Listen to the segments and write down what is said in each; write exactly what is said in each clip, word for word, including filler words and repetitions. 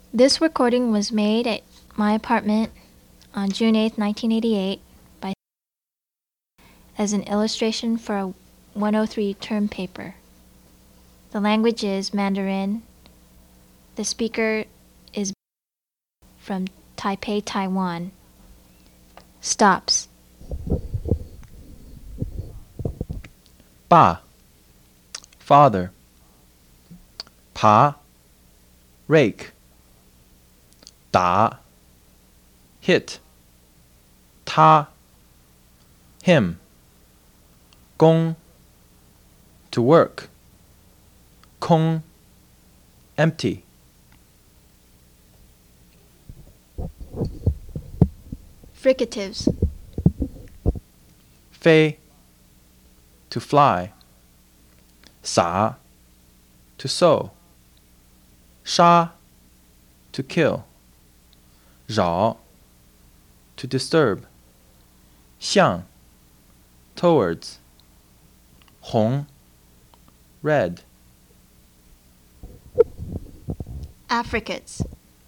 This recording was made at my apartment on June eighth, nineteen eighty-eight by as an illustration for a one oh three term paper. The language is Mandarin. The speaker is from Taipei, Taiwan. Stops. 爸 father 爬 rake 打 hit 他 him 工 to work 空 empty Fricatives. 飞 to fly 撒 to sow 杀 to kill 扰 to disturb 向 towards 红 red Affricates.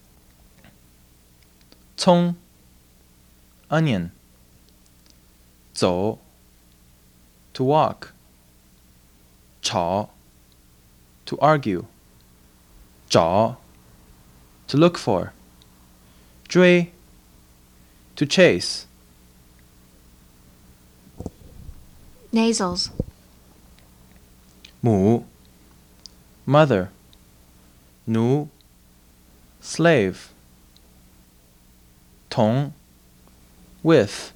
葱 onion 走 to walk 吵 to argue 找 to look for 追 to chase Nasals. 母 mother 奴 slave 同 with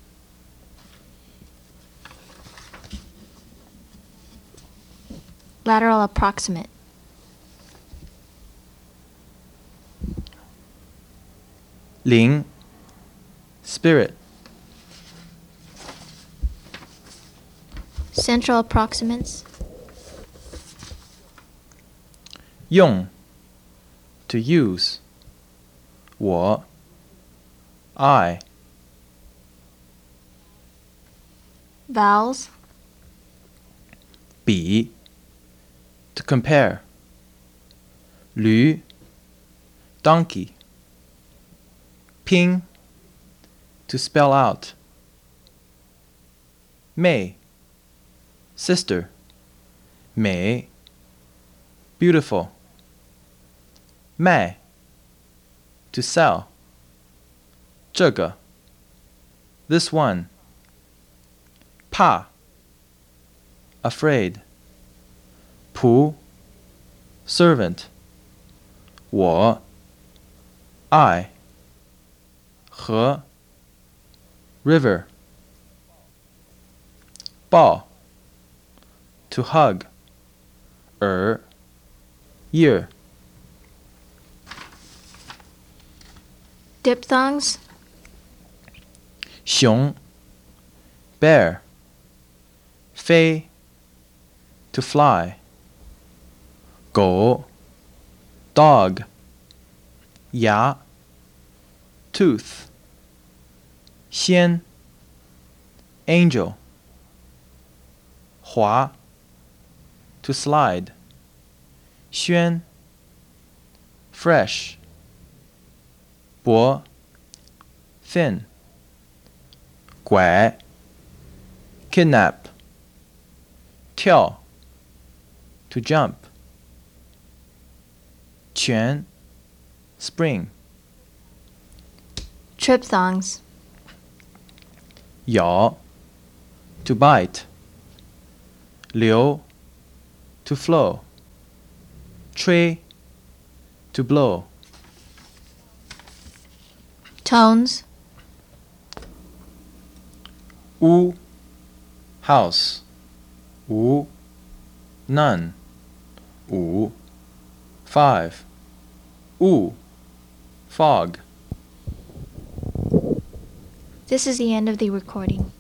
Lateral approximate. 灵 spirit Central approximates. 用 to use 我 I Vowels. 比 to compare 驴 donkey 拼 to spell out 妹 sister 美 beautiful 卖 to sell 这个 this one 怕 afraid 仆 servant 我 I 河 river 抱 to hug 耳 ear Diphthongs. 熊 bear 飞 to fly 狗 dog 牙 tooth 仙 angel 滑 to slide 宣 fresh 脖 thin 拐 kidnap 跳 to jump 泉 spring Triphthongs. 咬 to bite 流 to flow 吹 to blow Tones. 屋 house 无 none 五 five 雾 fog This is the end of the recording.